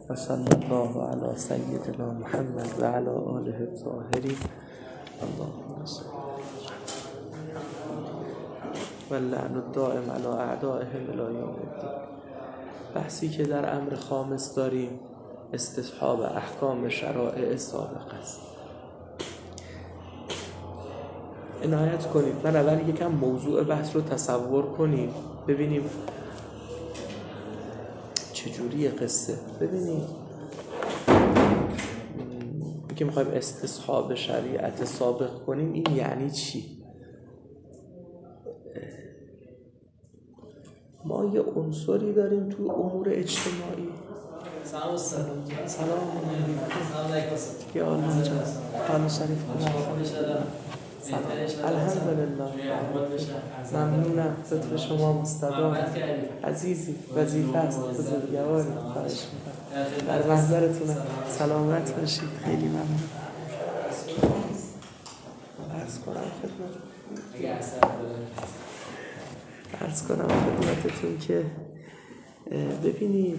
و صلی الله علی سیدنا محمد و علی آله الطاهرین. اللهم صل و اللعن الدائم علی اعدائهم الی یوم الدین. بحثی که در امر خامس داریم استصحاب احکام شرائع سابق است. عنایت کنید من اول یکم موضوع بحث رو تصور کنیم ببینیم چجوری قصه. ببینید که میخوایم استصحاب شریعت سابق کنیم این یعنی چی؟ ما یه عنصری داریم تو امور اجتماعی. سلام یا الله جان حال شریف سلام الحمدلله ممنونم ستر شما مستدام عزیزی وظیفه است بزرگواری خواهش میکنم در محضرتونه سلامت باشید خیلی ممنون. عرض کنم خدمتتون که ببینید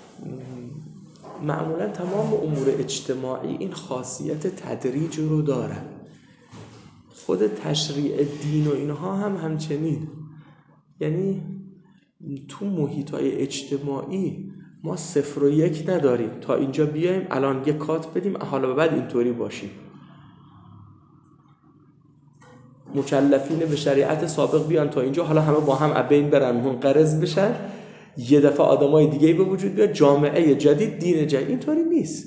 معمولا تمام امور اجتماعی این خاصیت تدریج رو دارن. خود تشریع دین و اینها هم همچنین. یعنی تو محیط‌های اجتماعی ما 0 و 1 نداریم تا اینجا بیایم الان یک کات بدیم حالا بعد اینطوری باشیم. مکلفین به شریعت سابق بیان تا اینجا حالا همه با هم بین برن منقرض بشن یه دفعه آدمای دیگه‌ای به وجود بیاد جامعه جدید دین جدید. اینطوری نیست.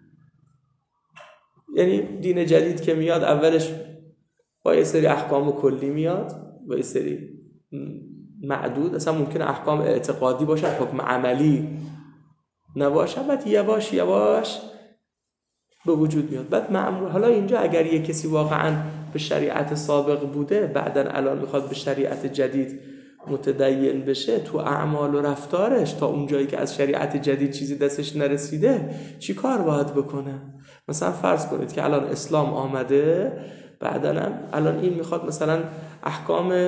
یعنی دین جدید که میاد اولش با یه سری احکام کلی میاد با یه سری معدود، اصلا ممکنه احکام اعتقادی باشه حکم عملی نباشه، بعد یواش یواش به وجود میاد. بعد معمول حالا اینجا اگر یه کسی واقعا به شریعت سابق بوده بعدن الان میخواد به شریعت جدید متدین بشه تو اعمال و رفتارش تا اون جایی که از شریعت جدید چیزی دستش نرسیده چی کار باید بکنه؟ مثلا فرض کنید که الان اسلام آمده بعدن الان این میخواد مثلا احکام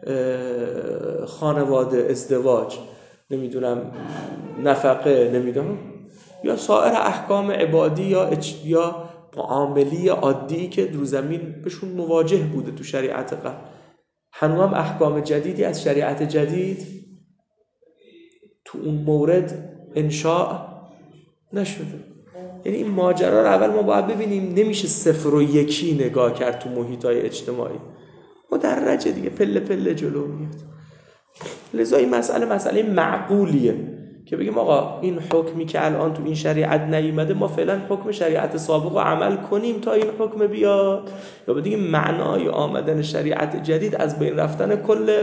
خانواده ازدواج نمیدونم نفقه نمیدونم یا سایر احکام عبادی یا معاملی عادی که در زمین بهشون مواجه بوده تو شریعت قبل هنوز هم احکام جدیدی از شریعت جدید تو اون مورد انشاء نشده. یعنی این ماجرا رو اول ما باید ببینیم. نمیشه 0 و 1 نگاه کرد تو محیط‌های اجتماعی. مدرجه دیگه پله پله جلو میاد. لذا این مسئله معقولیه که بگیم آقا این حکمی که الان تو این شریعت نیامده ما فعلا حکم شریعت سابق رو عمل کنیم تا این حکم بیاد، یا بگیم معنای آمدن شریعت جدید از بین رفتن کل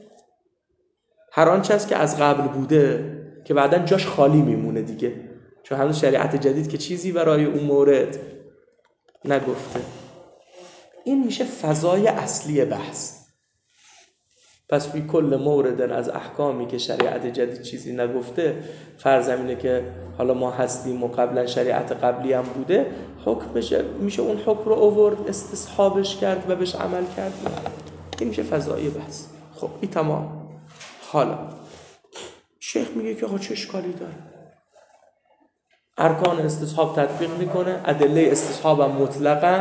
هر آنچه است که از قبل بوده که بعداً جاش خالی میمونه دیگه، چون هنوز شریعت جدید که چیزی برای اون مورد نگفته. این میشه فضای اصلی بحث. پس فی کل مورد از احکامی که شریعت جدید چیزی نگفته فرض اینه که حالا ما هستیم و قبلا شریعت قبلی هم بوده حکم میشه اون حکم رو آورد استصحابش کرد و بهش عمل کرد. این میشه فضای بحث. خب این تمام. حالا شیخ میگه که آقا چه اشکالی داره؟ ارکان استصحاب تطبیق میکنه، ادله استصحاب هم مطلقاً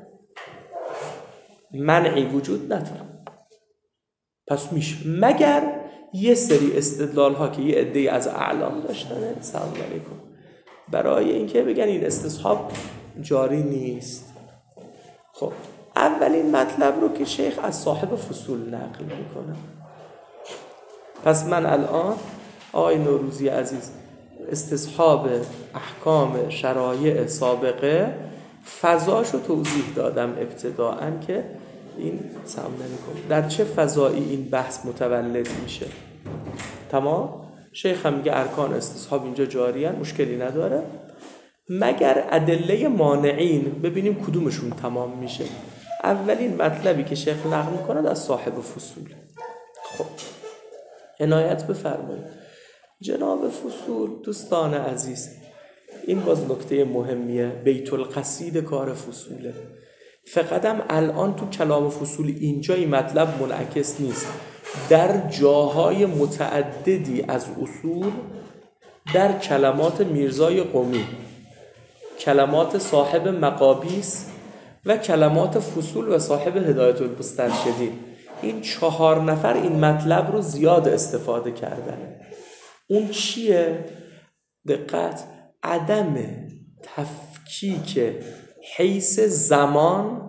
منعی وجود نداره. پس میشه مگر یه سری استدلال ها که یه عده‌ای از اعلام داشتن سلام علیکم برای اینکه بگن این استصحاب جاری نیست. خب اولین مطلب رو که شیخ از صاحب فصول نقل میکنه. پس من الان آقای نوروزی عزیز استصحاب احکام شرایع سابقه فضاشو توضیح دادم ابتداءً که این سلام علیکم در چه فضایی این بحث متولد میشه. تمام. شیخ هم میگه ارکان استصحاب اینجا جاریه مشکلی نداره مگر ادله مانعین ببینیم کدومشون تمام میشه. اولین مطلبی که شیخ نقل میکنه از صاحب فصول. خب عنایت بفرمایید جناب فصول. دوستان عزیز این باز نکته مهمیه، بیت القصید کار فصوله. فقطم الان تو کلام فصول اینجا این مطلب منعکس نیست، در جاهای متعددی از اصول در کلمات میرزای قمی، کلمات صاحب مقابیس و کلمات فصول و صاحب هدایت المسترشدین، این 4 نفر این مطلب رو زیاد استفاده کردن. اون چیه؟ دقت، عدم تفکیک حیث زمان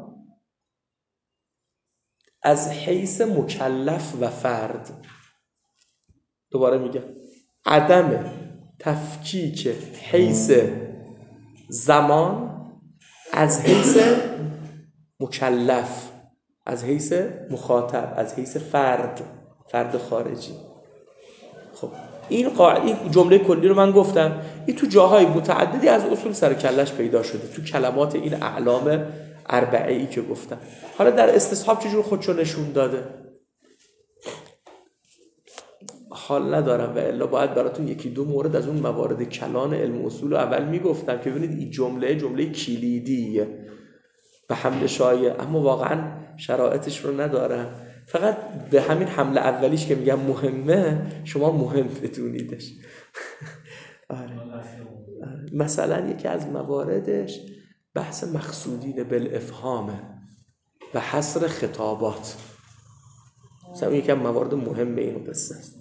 از حیث مکلف و فرد. دوباره میگم، عدم تفکیک حیث زمان از حیث مکلف، از حیث مخاطب، از حیث فرد خارجی. خب این جمله کلی رو من گفتم، این تو جاهای متعددی از اصول سر کلش پیدا شده، تو کلمات این اعلام 4ی که گفتم. حالا در استصحاب چجور خودشو نشون داده حال ندارم، و الا باید براتون 1-2 مورد از اون موارد کلان علم اصول رو اول میگفتم که ببینید این جمله کلیدیه به حمل شایع، اما واقعا شرایطش رو ندارم. فقط به همین حمل اولیش که میگم مهمه، شما مهم بدونیدش. مثلا یکی از مواردش بحث مقصودین بالافهامه و حصر خطابات. مثلا یکی از موارد مهم این قصه است.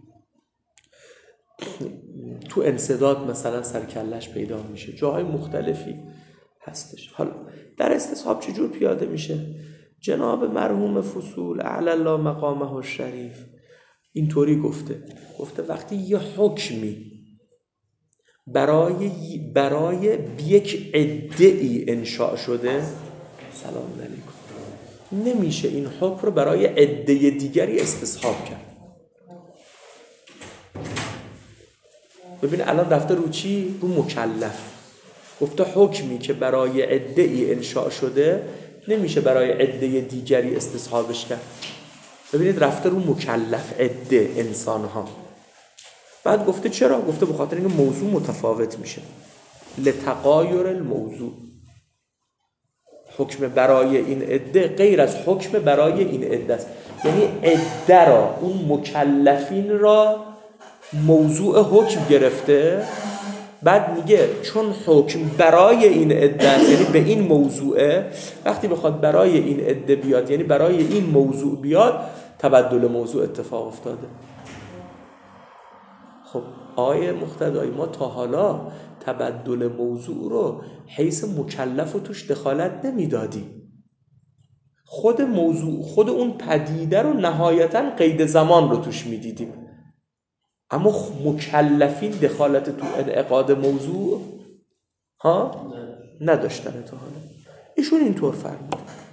تو انسداد مثلا سرکلش پیدا میشه، جاهای مختلفی هستش. حالا در استصحاب چجور پیاده میشه؟ جناب مرحوم فصول اعلی الله مقامه الشریف اینطوری گفته وقتی یه حکمی برای یک عده‌ای انشاء شده، سلام علیکم، نمیشه این حکم رو برای عده دیگری استصحاب کرد. ببین الان رفته رو چی؟ رو مکلف. گفته حکمی که برای عده‌ای انشاء شده نمیشه برای عده دیگری استصحابش کرد. ببینید رفته رو مکلف، عده، انسان‌ها. بعد گفته چرا؟ گفته به خاطر اینکه موضوع متفاوت میشه، لتغایر الموضوع. حکم برای این عده غیر از حکم برای این عده است. یعنی عده را، اون مکلفین را موضوع حکم گرفته، بعد میگه چون حکم برای این عده است، یعنی به این موضوعه، وقتی بخواد برای این عده بیاد، یعنی برای این موضوع بیاد، تبدل موضوع اتفاق افتاده. خب آیه مقتدای ما تا حالا تبدل موضوع رو حیث مکلف و توش دخالت نمیدادیم. خود موضوع، خود اون پدیده رو نهایتاً قید زمان رو توش میدیدیم، اما مکلفین دخالت تو انعقاد موضوع نداشتن تا حالا. ایشون اینطور فرمود.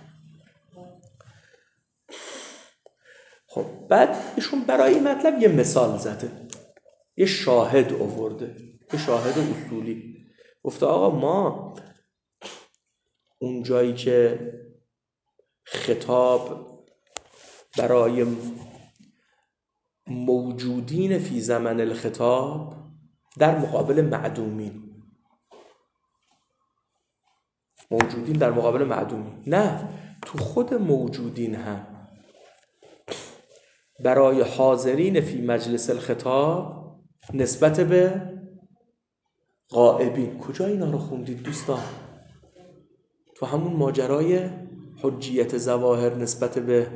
خب بعد ایشون برای این مطلب یه مثال زده، یه شاهد آورده، یه شاهد اصولی. گفته آقا ما اون جایی که خطاب برای موجودین فی زمن الخطاب در مقابل معدومین، موجودین در مقابل معدومین، نه تو خود موجودین هم برای حاضرین فی مجلس الخطاب نسبت به غائبین. کجا اینا رو خوندید دوستان؟ تو همون ماجرای حجیت ظواهر نسبت به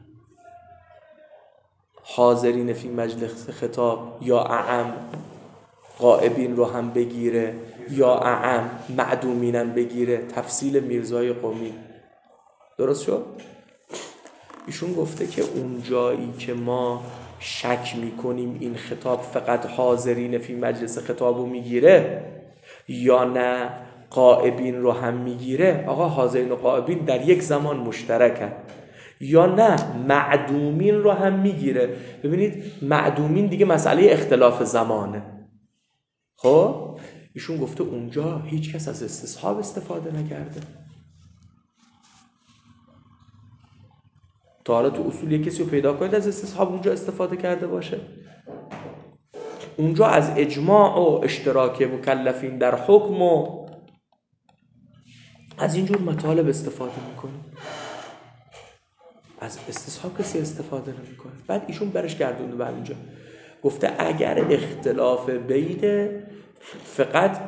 حاضرین فی مجلس خطاب، یا اعم غائبین رو هم بگیره یا اعم معدومینم بگیره، تفصیل میرزای قمی. درست شد؟ ایشون گفته که اون جایی که ما شک میکنیم این خطاب فقط حاضرین فی مجلس خطاب رو میگیره یا نه غائبین رو هم میگیره، آقا حاضرین و غائبین در یک زمان مشترکن، یا نه معدومین رو هم میگیره. ببینید معدومین دیگه مسئله اختلاف زمانه. خب ایشون گفته اونجا هیچ کس از استصحاب استفاده نکرده. تا حالا تو اصول یک کسی رو پیدا کنید از استصحاب اونجا استفاده کرده باشه؟ اونجا از اجماع و اشتراک مکلفین در حکم و از اینجور مطالب استفاده میکنه، از استصحاب کسی استفاده نمیکنه. بعد ایشون برش گردونده به اینجا، گفته اگر اختلاف بین فقط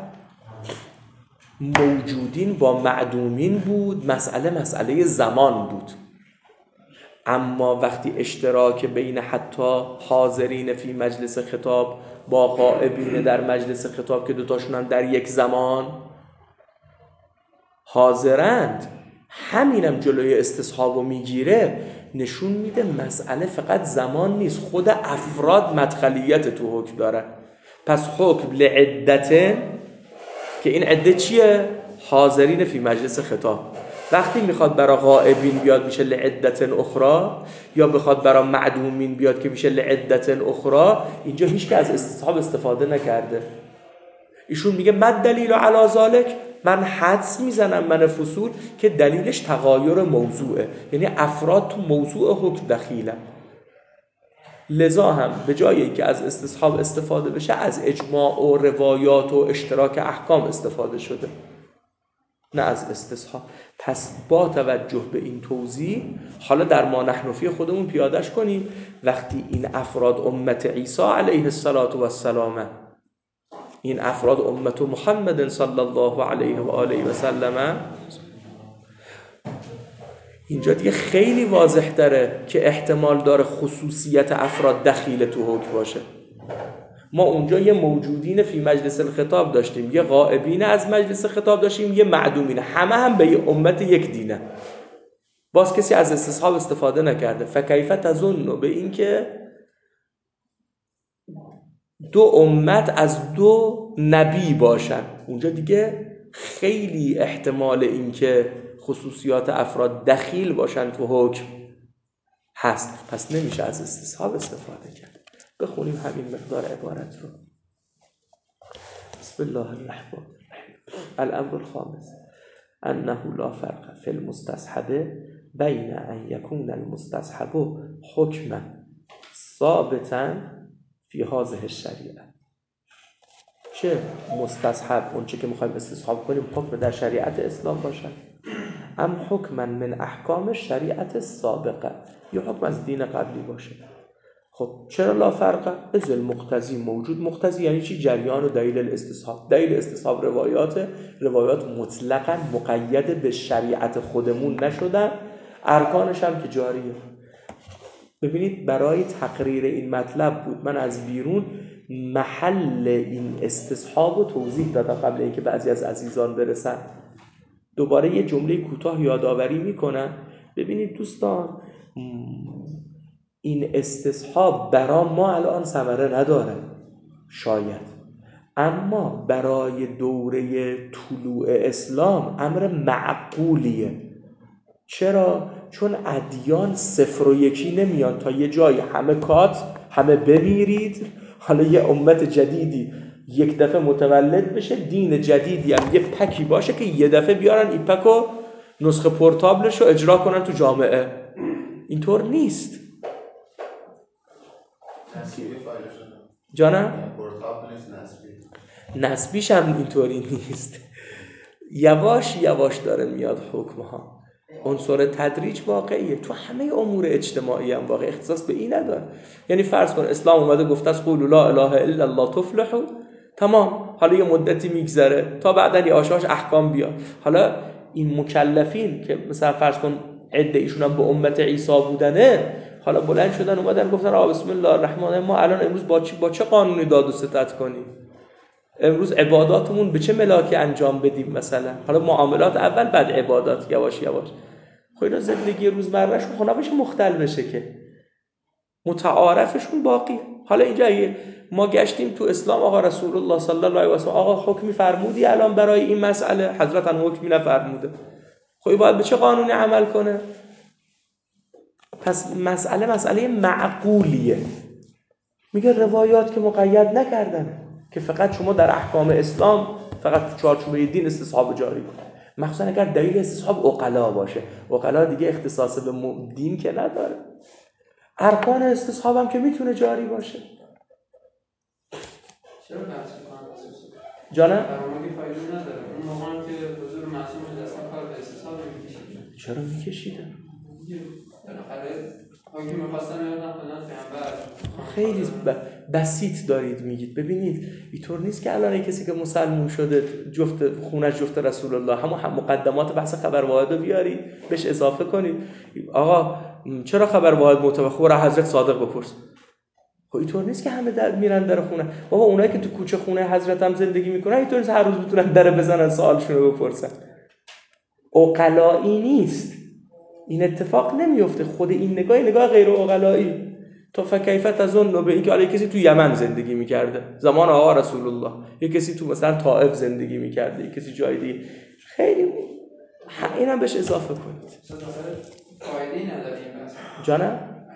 موجودین با معدومین بود، مسئله زمان بود. اما وقتی اشتراک بین حتی حاضرین فی مجلس خطاب با غائبین در مجلس خطاب که دوتاشون هم در یک زمان حاضرند، همینم جلوی استصحابو میگیره، نشون میده مسئله فقط زمان نیست، خود افراد مدخلیت تو حکم داره. پس حکم لعدته که این عده چیه؟ حاضرین فی مجلس خطاب. وقتی میخواد برای غائبین بیاد میشه لعدت اخرى، یا بخواد برای معدومین بیاد که میشه لعدت اخرى، اینجا هیچ که از استصحاب استفاده نکرده. ایشون میگه من دلیل علی ذالک، من حدس میزنم من فصول که دلیلش تغایر موضوعه، یعنی افراد تو موضوع حکم دخیلن. لذا هم به جایی که از استصحاب استفاده بشه از اجماع و روایات و اشتراک احکام استفاده شده، نه از استصحاب. پس با توجه به این توضیح حالا در ما نحنفی خودمون پیادش کنیم. وقتی این افراد امت عیسی علیه السلام، این افراد امت محمد صلی الله علیه و آله و سلم، اینجا دیگه خیلی واضح داره که احتمال داره خصوصیت افراد دخیل تو حکم باشه. ما اونجا یه موجودین فی مجلس الخطاب داشتیم، یه غائبین از مجلس خطاب داشتیم، یه معدومین، همه هم به یه امت یک دینه. باز کسی از استصحاب استفاده نکرده. فکیف تظن، به این که دو امت از دو نبی باشن، اونجا دیگه خیلی احتمال این که خصوصیات افراد دخیل باشن تو حکم هست. پس نمیشه از استصحاب استفاده کرد. بخونیم همین مقدار عبارت رو. بسم الله الرحمن الرحیم. الامر الخامس انه لا فرق فی المستصحب بین ان یکون المستصحب حکما ثابتا فی هذه الشریعه. چه مستصحب، اون چه که میخوایم استصحاب کنیم، حکم در شریعت اسلام باشه، ام حکما من احکام شریعت سابقه، یا حکم از دین قبلی باشه. خب چرا لا فرقه؟ از المقتضی موجود. مقتضی یعنی چی؟ جریان و دلیل الاستصحاب. دلیل استصحاب روایات مطلقاً مقید به شریعت خودمون نشدن، ارکانش هم که جاریه. ببینید برای تقریر این مطلب بود من از بیرون محل این استصحاب رو توضیح دادم قبل اینکه بعضی از عزیزان برسن. دوباره یه جمله کوتاه یادآوری میکنم. ببینید دوستان، این استصحاب برای ما الان ثمره نداره شاید، اما برای دوره طلوع اسلام امر معقولیه. چرا؟ چون ادیان صفر و یکی نمیان، تا یه جایی همه کات، همه بمیرید، حالا یه امت جدیدی یک دفعه متولد بشه، دین جدیدی هم یه پکی باشه که یه دفعه بیارن این پکو نسخه پورتابلش رو اجرا کنن تو جامعه. اینطور نیست. جانم؟ نسبیش هم اینطوری نیست. یواش یواش داره میاد حکمها. عنصر تدریج واقعیه تو همه امور اجتماعی هم واقع، اختصاص به این نداره. یعنی فرض کن اسلام اومده گفته است قولوا لا اله الا الله تفلحوا، تمام، حالا یه مدتی میگذره تا بعداً یه آشاش احکام بیاد. حالا این مکلفین که مثلا فرض کن عده ایشون هم به امت عیسی بودنه، حالا بلند شدن اومدن گفتن بسم الله الرحمن الرحیم، ما الان امروز با چه قانونی داد و ستد کنیم؟ امروز عباداتمون به چه ملاکی انجام بدیم؟ مثلا حالا معاملات اول، بعد عبادات، یواش یواش. خب اینا زندگی روزمرهشون خب نباشه مختل بشه که متعارفشون باقی. حالا اینجا ما گشتیم تو اسلام، آقا رسول الله صلی الله علیه و سلم آقا حکمی فرمودی الان برای این مسئله؟ حضرت هم حکمی نفرموده. خب باید به چه قانونی عمل کنه؟ پس مسئله معقولیه. میگه روایات که مقید نکردن که فقط شما در احکام اسلام فقط تو چارچوبه دین استصحاب جاری کنید، مخصوصا اگر دلیل استصحاب عقلا باشه. عقلا دیگه اختصاص به دین که نداره. ارکان استصحاب هم که میتونه جاری باشه. چرا بحث می‌کنن اساس؟ جانم؟ برنامه‌ای فایده نداره. اون موقعی که حضور معصوم اصلا کار به استصحاب نمی‌کشیدن. چرا می‌کشیدن؟ بالاخره اگه می‌خواستم یادم فلان پیامبر خیلی بسیط دارید میگید. ببینید اینطور نیست که الان کسی که مسلمون شده خونش جفت رسول الله هم مقدمات بحث خبر واحد رو بیارید بهش اضافه کنید. آقا چرا خبر واحد متوخور حضرت صادق بپرس؟ خب اینطور نیست که همه میرن در خونه. بابا اونایی که تو کوچه خونه حضرت هم زندگی میکنن اینطور نیست هر روز بتونن در بزنن سوالشون رو بپرسن. عقلایی نیست، این اتفاق نمیفته. خود این نگاه غیر عقلایی. تو فکیف تظن به اینکه حالا کسی تو یمن زندگی میکرده زمان آقا رسول الله، یه کسی تو مثلا طائف زندگی میکرده، یه کسی جای دیگه، خیلی اینم بهش اضافه کنید. فایده‌ای نداره این بحث. جانم؟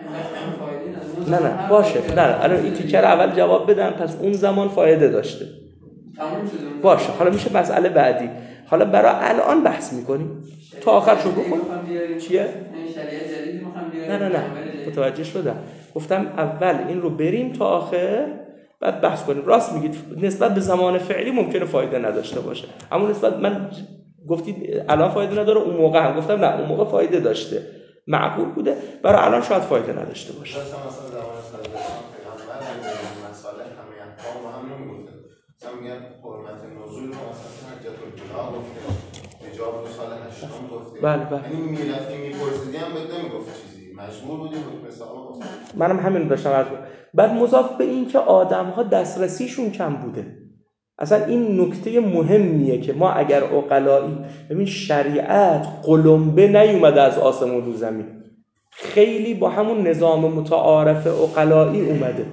نه باشه، نه الان این تیکر اول جواب بدم، پس اون زمان فایده داشته. تموم شده. باشه حالا میشه مسئله بعدی. حالا برای الان بحث میکنیم تا آخرشو بخون. چیه؟ این شریعت جدیدی میخوام بیاریم. نه متوجه شدم. گفتم اول این رو بریم تا آخر بعد بحث کنیم. راست میگید نسبت به زمان فعلی ممکنه فایده نداشته باشه، اما نسبت من گفتید الان فایده نداره، اون موقع هم گفتم نه اون موقع فایده داشته، معقول بوده، برای الان شاید فایده نداشته باشه. مثلا زمان صادق پیغمبر مسائل همه احکام با هم نمیگفته. مثلا میگن حرمت نزول رو مثلا حجت الوداع گفته، حجاب رو سال 8 گفته. بله. یعنی میرفتیم میپرسیدیم هم بهت نمیگفت چیزی، مجبور بودیم حکم صحابه گفت. منم همین داشتم عرض می‌کردم. بعد مضاف به این که آدم‌ها دسترسیشون کم بوده. اصلا این نکته مهمیه که ما اگر عقلایی، ببین شریعت قلمبه نیومده از آسمون رو زمین، خیلی با همون نظام متعارف عقلایی اومده،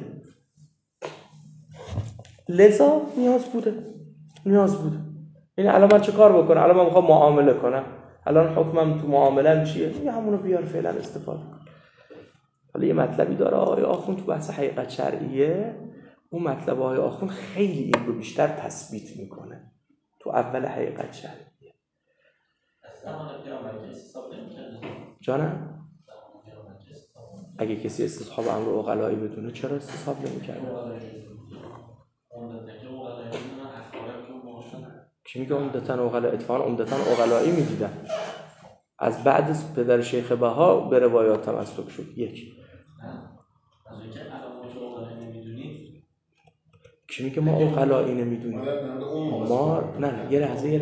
لذا نیاز بوده. یعنی الان من چه کار بکنم؟ الان من میخوام معامله کنم، الان حکمم تو معامله‌ام چیه؟ یه همونو بیار فعلا استفاده کن. حالا یه مطلبی داره آقای آخوند تو بحث حقیقت شرعیه، اون مطلب آقای آخوند خیلی این رو بیشتر تثبیت میکنه تو اول حقیقت شرعیه. جانم؟ اگه کسی استصحاب امر عقلایی بدونه چرا استصحاب نمی‌کنه؟ کی میگه عمدتاً عقلا؟ اتفاقاً عمدتاً عقلایی میدیدن. از بعد از پدر شیخ بها به روایات تمسک شد. یک از اینکه علامات عقلایی نمیدونید، کی میگه ما عقلایی نمیدونیم؟ ما نه یه لحظه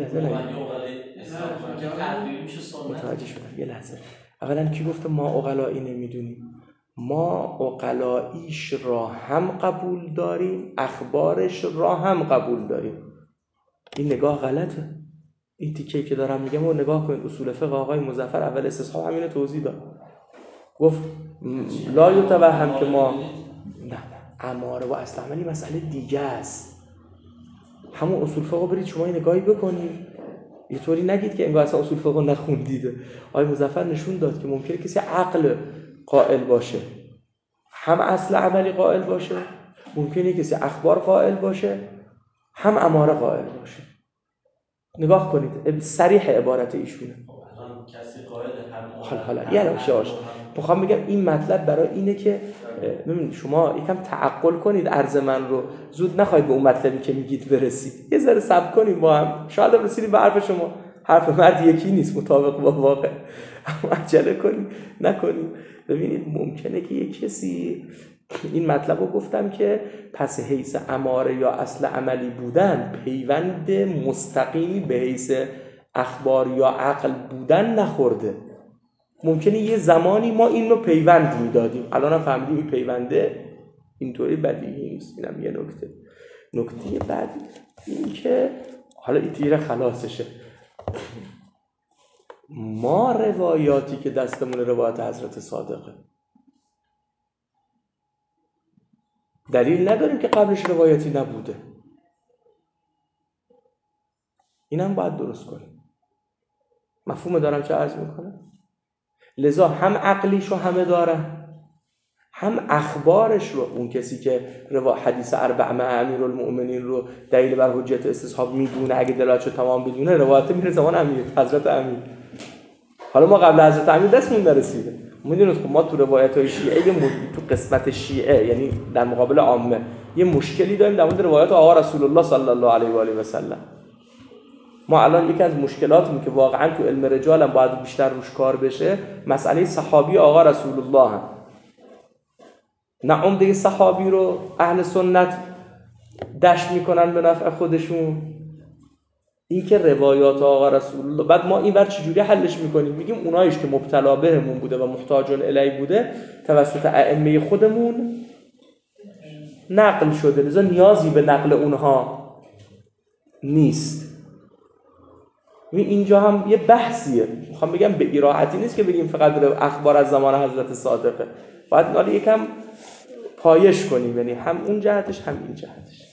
متوجه شدم. یه لحظه اولا کی گفته ما عقلایی نمیدونیم؟ ما عقلاییش را هم قبول داریم، اخبارش را هم قبول داریم. این نگاه غلطه. این تیکه‌ای که دارم میگم رو نگاه کنید. اصول فقه آقای مظفر اول استصحاب همین توضیح داد. گفت لا یتوهم که ما نه اماره و اصل عملی مسئله دیگه است. همون اصول فقه برید شما نگاهی بکنید، یه طوری نگید که انگار اصلا اصول فقه نخوندید. آقای مظفر نشون داد که ممکنه کسی عقل قائل باشه، هم اصل عملی قائل باشه، ممکنه کسی اخبار قائل باشه، هم اماره قائل باشه. نگاه کنید صریح عبارت ایشونه. کسی قائل هم حالا یه لحظه میخوام بگم این مطلب برای اینه که ببینید شما یکم تعقل کنید عرض من رو، زود نخواهید به اون مطلبی که میگید برسید. یه ذره صبر کنیم با هم، شاید رسیدیم به حرف شما. حرف مرد یکی نیست مطابق با واقع، اما عجله کنید نکنید. ببینید ممکنه که یه کسی این مطلب رو گفتم که پس حیث اماره یا اصل عملی بودن پیوند مستقیمی به حیث اخبار یا عقل بودن نخورده. ممکنه یه زمانی ما این رو پیوند میدادیم، الان هم فهمیدیم این پیونده اینطوری بدیهی نیست. اینم یه نکته بعدی این که حالا این تیره خلاصشه. ما روایاتی که دستمون روایت حضرت صادقه، دلیل نداریم که قبلش روایتی نبوده. اینم باید درست کنیم. مفهوم دارم چه عرض میکنم؟ لذا هم عقلیشو همه دارن، هم اخبارش رو. اون کسی که حدیث اربع مع امیرالمؤمنین رو دلیل بر حجت استصحاب میدونه، اگه دلالتشو تمام بدونه، روایت میره زمان امیر حضرت امیر. حالا ما قبل حضرت امیر دستمون نرسیده. میدونید خب ما تو روایت‌های شیعه تو قسمت شیعه یعنی در مقابل عامه یه مشکلی داریم در مورد روایت آقا رسول الله صلی الله علیه و آله و سلم. ما الان یکی از مشکلاتمون که واقعا تو علم رجال هم باید بیشتر روش کار بشه، مسئله صحابی آقا رسول الله هم. نه عمده صحابی رو اهل سنت دشت میکنن به نفع خودشون. این که روایات آقا رسول الله، بعد ما این ور چجوری حلش میکنیم؟ میگیم اونایش که مبتلا بهمون بوده و محتاجون الی بوده توسط ائمه خودمون نقل شده، لذا نیازی به نقل اونها نیست. اینجا هم یه بحثیه، میخوام بگم به راحتی نیست که بگیم فقط اخبار از زمان حضرت صادقه، باید حالا یکم پایش کنیم، یعنی هم اون جهتش هم این جهتش.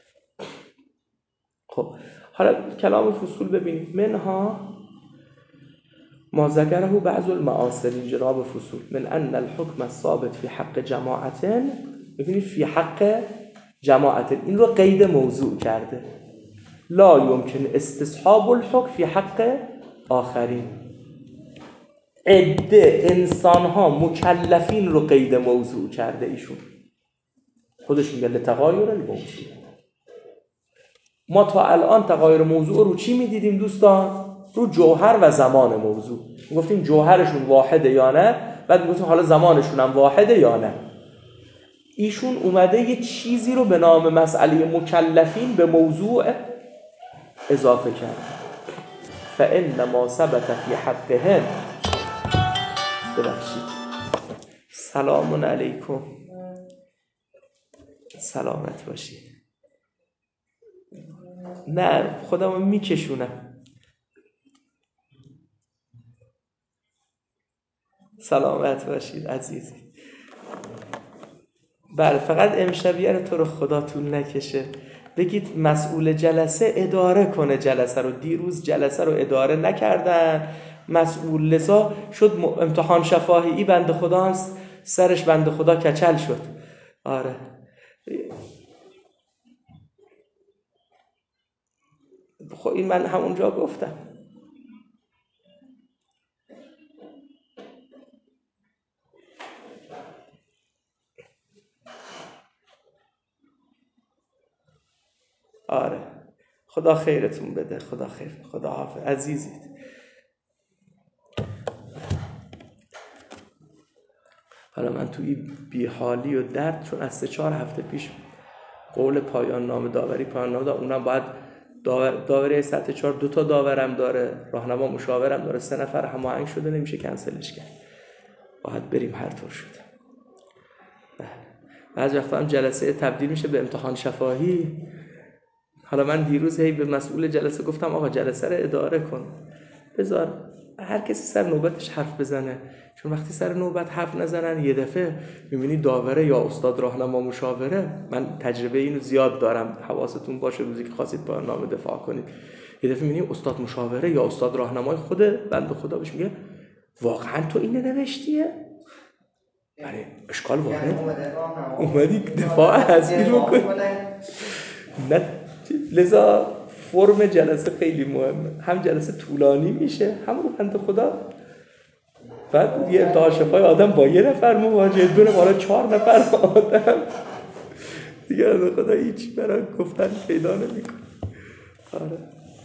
خب حالا کلام فصول ببینیم. منها ما ذکره بعض المعاصرین، جناب فصول، من ان الحکم الثابت فی حق جماعت، ببینید فی حق جماعت این رو قید موضوع کرده، لا یمکن استصحاب الحکم فی حق آخرین. عده انسان ها مکلفین رو قید موضوع کرده ایشون، خودش میگه لتغایر الموضوع. ما تا الان تغایر موضوع رو چی میدیدیم دوستان؟ رو جوهر و زمان موضوع. میگفتیم جوهرشون واحده یا نه، بعد میگفتیم حالا زمانشون هم واحده یا نه. ایشون اومده یه چیزی رو به نام مسئله مکلفین به موضوع اضافه کرد. فإن ما ثبت فی حقهم، ببخشید، سلام علیکم، سلامت باشید. نه خودمو میکشونم. سلامت باشید عزیزی. بله فقط امشبیه رو تو رو خدا طول نکشه، بگید مسئول جلسه اداره کنه جلسه رو. دیروز جلسه رو اداره نکردن مسئول، لذا شد امتحان شفاهی بنده خدا هم سرش بنده خدا کچل شد. آره خب این من همونجا گفتم. آره خدا خیرتون بده، خدا خیر، خدا حافظ عزیزید. حالا من توی بیحالی و درد، چون از 3-4 هفته پیش قول پایان نامه داوری اونم باید داوری سطح 4 2 تا داورم داره، راهنما مشاورم داره، 3 نفر هماهنگ شده، نمیشه کنسلش کرد، باید بریم هر طور شده. بعضی وقتا هم جلسه تبدیل میشه به امتحان شفاهی. حالا من دیروز به مسئول جلسه گفتم آقا جلسه رو اداره کن، بذار هر کسی سر نوبتش حرف بزنه، چون وقتی سر نوبت حرف نزنن یه دفعه میبینی داوره یا استاد راهنما مشاوره. من تجربه اینو زیاد دارم، حواستون باشه روزی که خواستید با نامه دفاع کنید، یه دفعه میبینی استاد مشاوره یا استاد راهنمای خود بنده خدا بهش میگه واقعا تو اینو نوشتیه؟ یعنی اشکال وارد اومدی دفاع از این رو کنی. نه لذا فرم جلسه خیلی مهمه، هم جلسه طولانی میشه، هم رو بنده خدا بعد یه امتحان شفای آدم با یه نفر مواجه، دونه بالا 4 نفر آدم دیگه از خدا هیچ برای گفتن پیدا نمیکنه. آره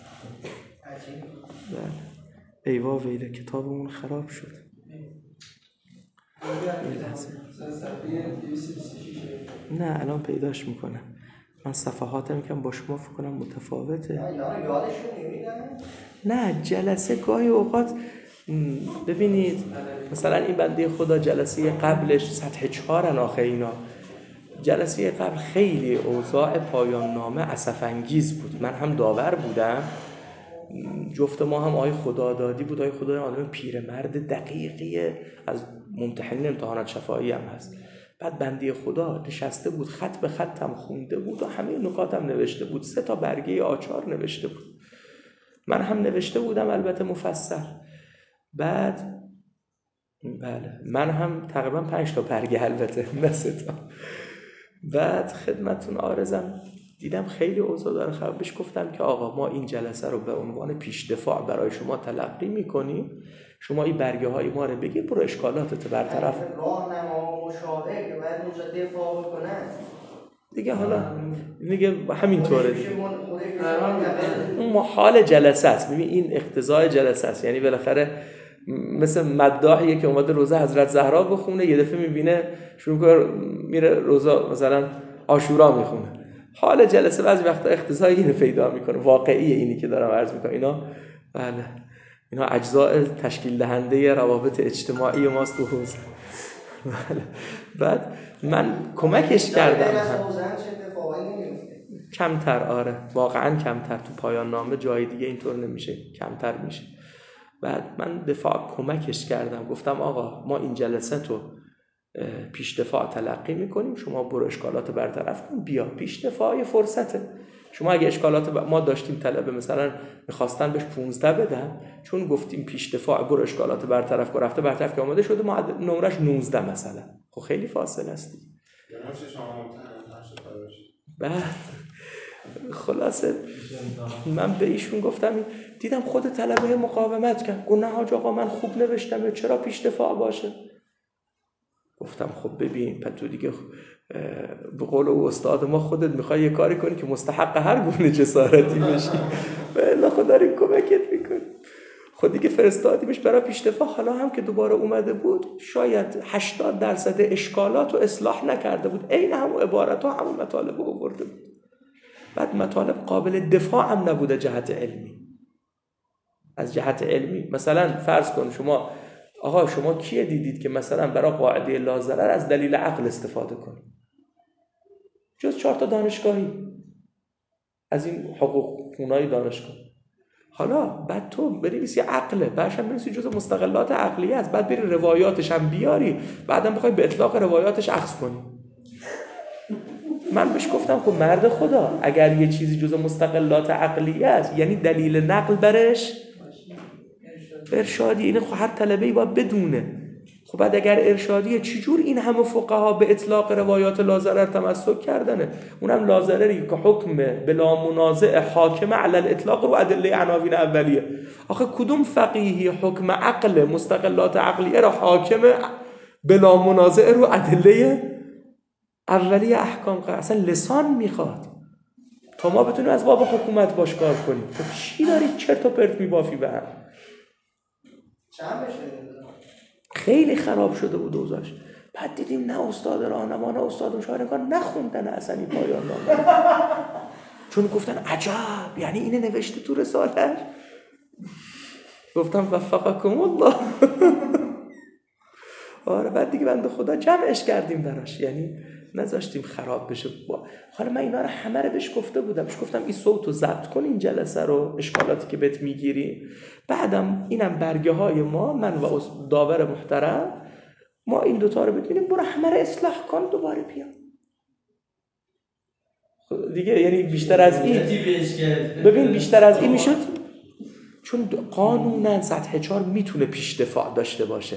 ایوا ویله کتابمون خراب شد. نه الان پیداش میکنم، من صفحاتم کم با شما فکر کنم متفاوته. نه جلسه گاهی اوقات ببینید مثلا این بنده خدا جلسه قبلش سطح 4 آخه اینا، جلسه قبل خیلی اوضاع پایان نامه اسف انگیز بود. من هم داور بودم، جفت ما هم آقای خدادادی بود. آقای خدادادی آدم پیرمرد دقیقیه، از ممتحنین امتحانات شفاهی هم هست. بعد بنده خدا نشسته بود، خط به خطم خونده بود و همه نکاتم نوشته بود، 3 تا برگه آچار نوشته بود، من هم نوشته بودم البته مفصل. بعد بله من هم تقریبا 5 تا برگه البته نه 3 تا. بعد خدمتون عارضم دیدم خیلی اوضاع داره خراب، بهش گفتم که آقا ما این جلسه رو به عنوان پیش دفاع برای شما تلقی میکنیم، شما این برگه های ما رو بگیر، برو اشکالاتت برطرف. راهنما مشاور که باید اونجا دفاع بکنه دیگه حالا میگه همینطوره دیگه، اون حال جلسه است. ببین این اقتضای جلسه است، یعنی بالاخره مثل مداحیه که اومده روزه حضرت زهرا بخونه، یه دفعه میبینه شروع کنه میره روزه مثلا عاشورا میخونه. حال جلسه بعضی وقتا اقتضای اینو پیدا میکنه. واقعیه اینی که دارم عرض میکنم. اینا اجزاء تشکیل دهنده روابط اجتماعی ماست تو حوزه. بعد من کمکش کردم. کمتر، آره واقعا کمتر. تو پایان نامه جای دیگه اینطور نمیشه، کمتر میشه. بعد من کمکش کردم، گفتم آقا ما این جلسه تو پیش دفاع تلقی میکنیم، شما برو اشکالات برطرف کن، بیا پیش دفاع فرصته. شما اگه اشکالات ما داشتیم طلبه مثلا میخواستن بهش 15 بدن، چون گفتیم پیش دفاع برو اشکالات برطرف کن، رفته برطرف که آماده شده نمرش 19 مثلا. خب خیلی فاصله است. بعد خلاصه من به ایشون گفتم، دیدم خود طلبه مقاومت کرد، گفت نه حاج آقا من خوب نوشتم، چرا پیش دفاع باشه؟ گفتم خب ببین تو دیگه به قول او استاد ما خودت میخوای یه کاری کنی که مستحق هر گونه جسارتی بشی، والله خدا داریم کمکت میکنه. خود دیگه فرستادیمش برای پیش دفاع. حالا هم که دوباره اومده بود شاید 80% اشکالات رو اصلاح نکرده بود، عین همون عبارت ها همون مطالب رو آورده بود. بعد مطالب قابل دفاع هم نبوده جهت علمی. از جهت علمی مثلا فرض کن شما کیه دیدید که مثلا برای قاعده لا ضرر از دلیل عقل استفاده کنه؟ جز 4 تا دانشگاهی از این حقوق خونای دانشگاه. حالا بعد تو بنویسی عقله، بعدش هم بنویسی جز مستقلات عقلیه است، بعد بری روایاتش هم بیاری، بعدم بخوای به اطلاق روایاتش اخذ کنی. من بهش گفتم خب مرد خدا، اگر یه چیزی جز مستقلات عقلیه است یعنی دلیل نقل برش ارشادی، اینه خب هر طلبه‌ای باید بدونه. خب بعد اگر ارشادیه چجور این همه فقها به اطلاق روایات لا ضرر تمسک کردنه؟ اونم لا ضرری که حکم بلا منازع حاکم علی الاطلاق رو ادله عناوین اولیه. آخه کدوم فقیهی حکم عقل مستقلات عقلیه رو حاکم بلا منازع رو ادله اولیه احکام قرار؟ اصلا لسان میخواد تا ما بتونیم از باب حکومت باش کار کنیم. تو چی داری چرت و پرت میبافی به هم؟ خیلی خراب شده بود اوضاعش. بعد دیدیم نه استاد راهنما نه استاد مشاور نخوندن اصلا این پایان نامه، چون گفتن عجب یعنی اینه نوشته تو رساله‌اش. گفتم وفقکم الله. آره بعد دیگه بنده خدا جمعش کردیم براش، یعنی نذاشتیم خراب بشه. حالا من اینا رو همه رو بهش گفته بودم، بهش گفتم این صوتو ضبط کن، این جلسه رو، اشکالاتی که بهت میگیری، بعدم اینم برگه های ما، من و داور محترم، ما این دوتا رو ببینیم، برو همه رو اصلاح کن دوباره بیا دیگه. یعنی بیشتر از این ببین، بیشتر از این میشد، چون قانونا سطح 4 میتونه پیش دفاع داشته باشه.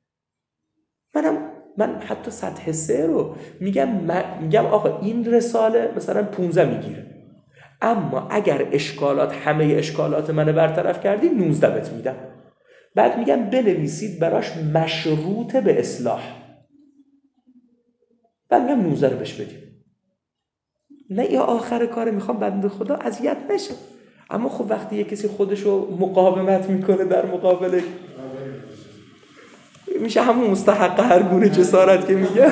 من حتی سطح 3 رو میگم آقا این رساله مثلا 15 میگیره، اما اگر همه اشکالات من برطرف کردی 19 بهت میدم. بعد میگم بنویسید براش مشروط به اصلاح، بعد میگم 19 رو بهش بدیم. نه یا آخر کار میخوام بنده خدا اذیت نشه. اما خب وقتی یه کسی خودشو مقاومت میکنه در مقابل، میشه همون مستحق هر گونه جسارت که میگم.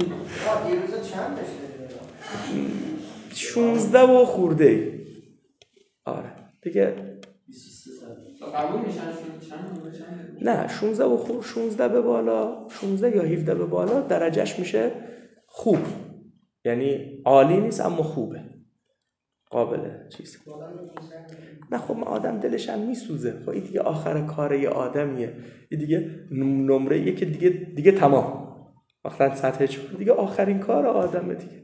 16 و خورده ای. آره دیگه قبول میشن چند؟ نه 16 به بالا، 16 یا 17 به بالا درجهش میشه خوب، یعنی عالی نیست اما خوبه، قابله چیز. نه خب آدم دلش هم میسوزه، خب این دیگه آخر کار یه آدمیه، این دیگه نمره یه که دیگه تمام، مثلا سطح 4 دیگه آخرین کار آدمه دیگه.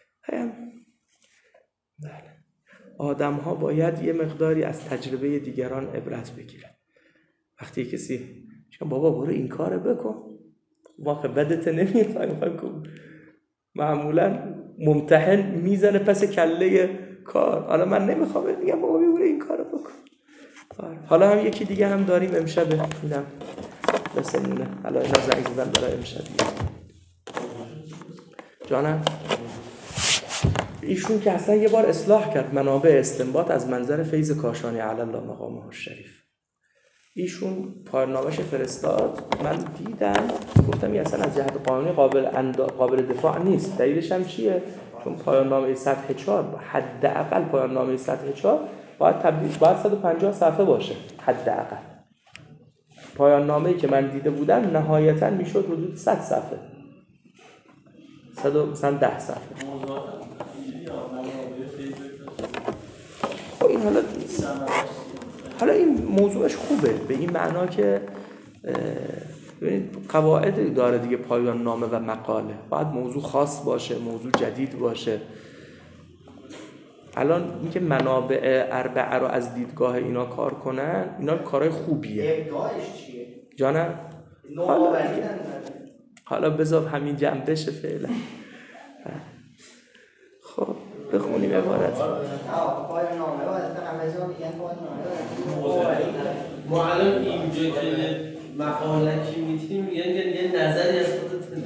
بله، آدم ها باید یه مقداری از تجربه دیگران عبرت بگیرن. وقتی کسی میگه بابا برو این کارو بکن، واقعا بدت نمیخواد کن، معمولا ممتحن میزنه پس کله کار. حالا من نمیخوام، میگم بابا برو این کارو بکن. حالا هم یکی دیگه هم داریم امشب، میدم بسنونه، حالا اینا زنگ زدن برای امشب. جانم ایشون که اصلا یه بار اصلاح کرد منابع استنباط از منظر فیض کاشانی علی الله مقامه الشریف. ایشون پایان‌نامه‌اش فرستاد، من دیدم، گفتم این اصلا از جهت قانونی قابل دفاع نیست. دلیلش هم چیه؟ چون پایان‌نامه سطح 4 حداقل پایان‌نامه سطح 4 باید 150 صفحه باشه حداقل. پایان‌نامه‌ای که من دیده بودم نهایتاً میشد حدود 100 صفحه، 110 صفحه. این حالا این موضوعش خوبه به این معنا که قواعد داره دیگه. پایان نامه و مقاله باید موضوع خاص باشه، موضوع جدید باشه. الان اینکه منابع اربعه رو از دیدگاه اینا کار کنن، اینا کارهای خوبیه. ابداعش چیه؟ جانم؟ حالا بذار همین جمع بشه فعلا. خب بخونیم عبارت. پایان نامه رو از همزان میگن پایان نامه. ما الان اینجا که مقالکی میتیم یه نظری از خودت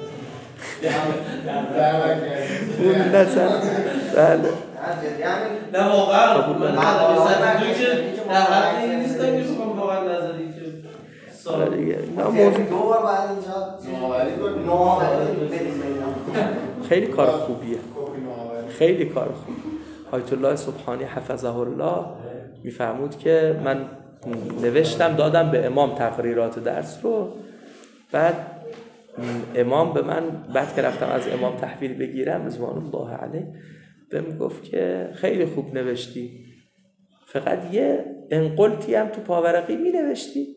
اون نظر بله نه واقعا من نظری که در حد این نیستم که بخوام واقعا نظری که سال دیگه نه موضوع دو بار بعد اینجا نوآوری خیلی کار خوبیه، خیلی کار خوب. آیت الله سبحانی حفظه الله میفرمود که من نوشتم دادم به امام تقریرات درس رو، بعد امام به من بعد که رفتم از امام تحویل بگیرم رضوان الله علیه بهم گفت که خیلی خوب نوشتی، فقط یه انقلتی هم تو پاورقی می نوشتی،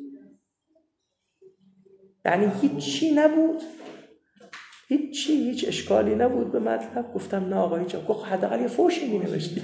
یعنی هیچی نبود، هیچ اشکالی نبود به مطلب. گفتم نه آقا هیچ. گفت حداقل یه فوشی می نوشتی.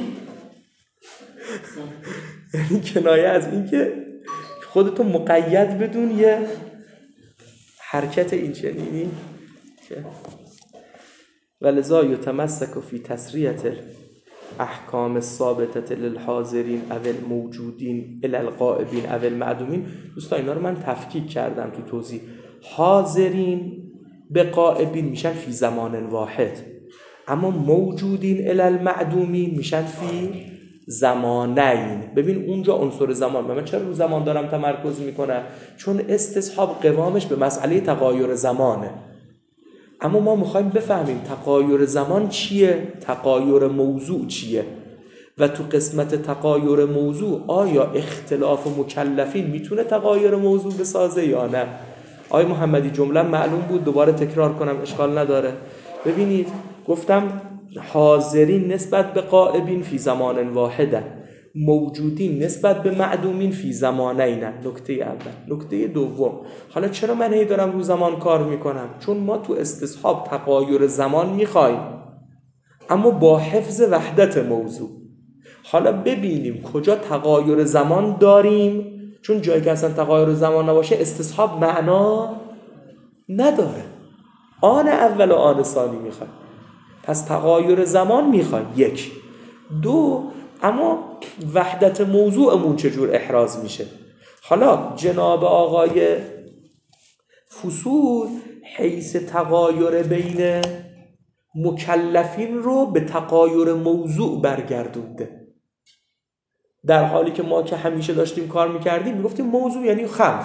یعنی کنایه از این که خودتو مقید بدون یه حرکت این چنینی که ولذا یتمسک فی تسریة احکام الثابتة للحاضرین او الموجودین الی الغائبین او المعدومین. دوستان اینا رو من تفکیک کردم تو توضیح. حاضرین به غائبین میشن فی زمان واحد، اما موجودین الی المعدومین میشن فی زمانین. ببین اونجا عنصر زمان، من چرا رو زمان دارم تمرکز میکنم؟ چون استصحاب قوامش به مسئله تغایر زمانه. اما ما میخوایم بفهمیم تغایر زمان چیه، تغایر موضوع چیه، و تو قسمت تغایر موضوع آیا اختلاف مکلفین میتونه تغایر موضوع بسازه یا نه. آقای محمدی جمله معلوم بود، دوباره تکرار کنم اشکال نداره. ببینید گفتم حاضرین نسبت به غائبین فی زمان واحده، موجودین نسبت به معدومین فی زمانین. نکته اول. نکته دوم، حالا چرا من هی دارم رو زمان کار میکنم؟ چون ما تو استصحاب تغایر زمان میخوایم اما با حفظ وحدت موضوع. حالا ببینیم کجا تغایر زمان داریم، چون جایی که اصلا تغایر زمان نباشه استصحاب معنا نداره. آن اول و آن ثانی میخوایم، پس تغایر زمان میخوایم. یک. دو، اما وحدت موضوعمون چجور احراز میشه؟ حالا جناب آقای فصول حیث تغایر بین مکلفین رو به تغایر موضوع برگردونده، در حالی که ما که همیشه داشتیم کار میکردیم میگفتیم موضوع یعنی خمر.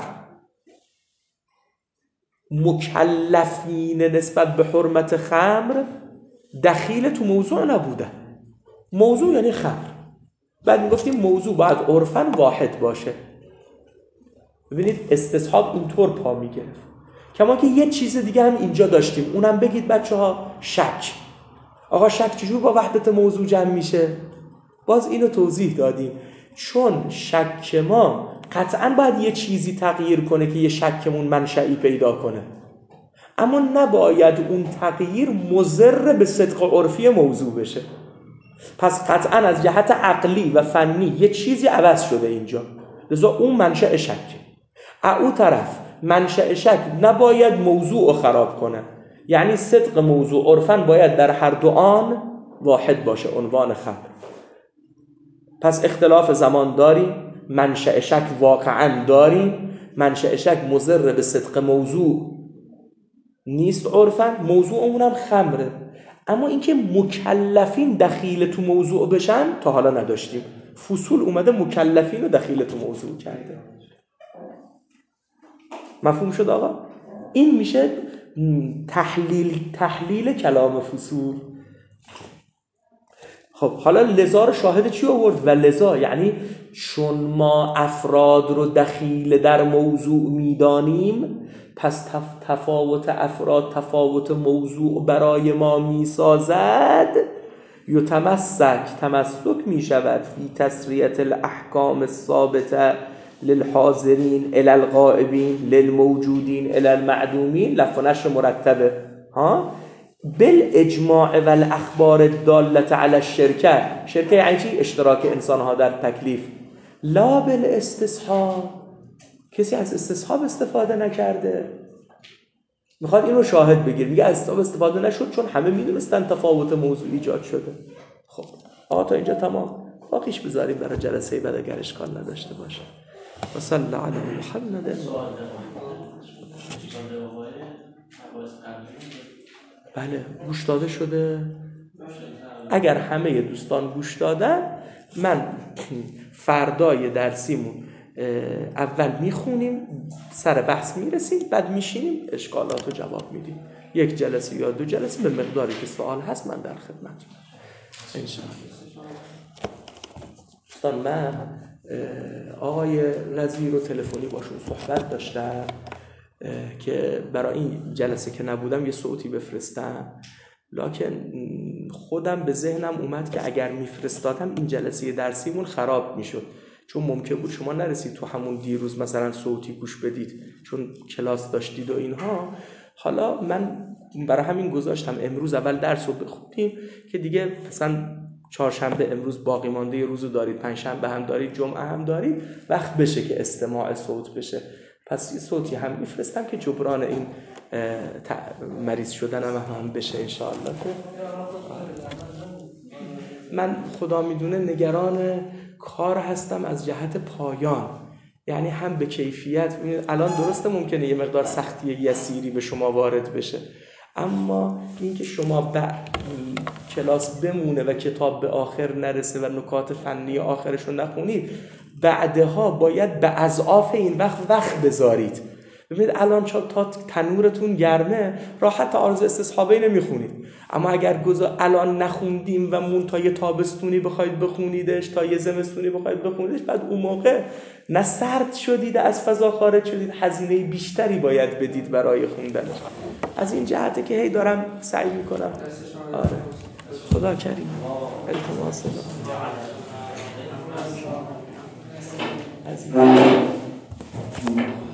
مکلفین نسبت به حرمت خمر دخیل تو موضوع نبوده، موضوع یعنی خمر. بعد میگفتیم موضوع باید عرفاً واحد باشه. ببینید استصحاب اینطور پا میگرفت. کما که یه چیز دیگه هم اینجا داشتیم، اونم بگید بچه ها، شک. آقا شک چجور با وحدت موضوع جمع میشه؟ باز اینو توضیح دادیم. چون شک ما قطعاً باید یه چیزی تغییر کنه که یه شکمون منشئی پیدا کنه، اما نباید اون تغییر مضر به صدق عرفی موضوع بشه. پس قطعاً از جهت عقلی و فنی یه چیزی عوض شده اینجا، لذا اون منشأ شک. او طرف منشأ شک نباید موضوع رو خراب کنه، یعنی صدق موضوع عرفاً باید در هر دو آن واحد باشه، عنوان خبر. پس اختلاف زمان داریم، منشأ شک واقعاً داریم، منشأ شک مضر به صدق موضوع نیست عرفاً، موضوع اونم خمره. اما اینکه مکلفین دخیل تو موضوع بشن تا حالا نداشتیم. فصول اومده مکلفین رو دخیل تو موضوع کرده. مفهوم شد آقا؟ این میشه تحلیل کلام فصول. خب حالا لذا رو شاهد چی آورد؟ و لذا یعنی چون ما افراد رو دخیل در موضوع میدانیم، پس تفاوت افراد تفاوت موضوع برای ما میسازد. تمسک میشود فی تسریت الاحکام الثابته للحاضرین الی الغائبین للموجودین الی المعدومین. لف و نشر مرتبه ها بالاجماع و الاخبار الداله علی الشرکه. شرکه یعنی چی؟ اشتراک انسانها در تکلیف. لا بالاستصحاب، کسی از استصحاب استفاده نکرده. میخواد اینو شاهد بگیر، میگه از استصحاب استفاده نشد چون همه میدونستن تفاوت موضوع ایجاد شده. خب تا اینجا تمام. باقیش بذاریم برای جلسه بعد اگر اشکال نداشته باشه. و صلی الله علی محمد. بله گوش داده شده. اگر همه دوستان گوش دادن، من فردای درسیمون اول میخونیم، سر بحث میرسیم، بعد میشینیم اشکالات رو جواب میدیم. 1 جلسه یا 2 جلسه به مقداری که سوال هست من در خدمتتون انشاءالله. دوستان من آقای رضوی رو تلفنی باشون صحبت داشتم که برای این جلسه که نبودم یه صوتی بفرستم، لکن خودم به ذهنم اومد که اگر میفرستادم این جلسه درسیمون خراب میشد، چون ممکن بود شما نرسید تو همون دیروز مثلا صوتی گوش بدید چون کلاس داشتید و اینها. حالا من برای همین گذاشتم امروز اول درس رو بخونیم که دیگه مثلا چهارشنبه امروز باقی مانده یه روزو دارید، پنجشنبه هم دارید، جمعه هم دارید، وقت بشه که استماع صوت بشه. پس یه صوتی هم میفرستم که جبران این مریض شدن هم بشه انشاءالله. من خدا میدونه نگران کار هستم از جهت پایان، یعنی هم به کیفیت. الان درسته ممکنه یه مقدار سختی یسیری به شما وارد بشه، اما اینکه شما کلاس بمونه و کتاب به آخر نرسه و نکات فنی آخرش رو نخونید، بعدها باید به اضعاف این وقت بذارید. ببینید الان تا تنورتون گرمه راحت عارض استصحابی نمیخونید، اما اگر الان نخوندیم و مون تا یه تابستونی بخواید بخونیدش، تا یه زمستونی بخواید بخونیدش، بعد اون موقع نه سرد شدید از فضا خارج شدید، هزینه بیشتری باید بدید برای خوندنش. از این جهته که هی دارم سعی میکنم. آره خدا کریم. التماس از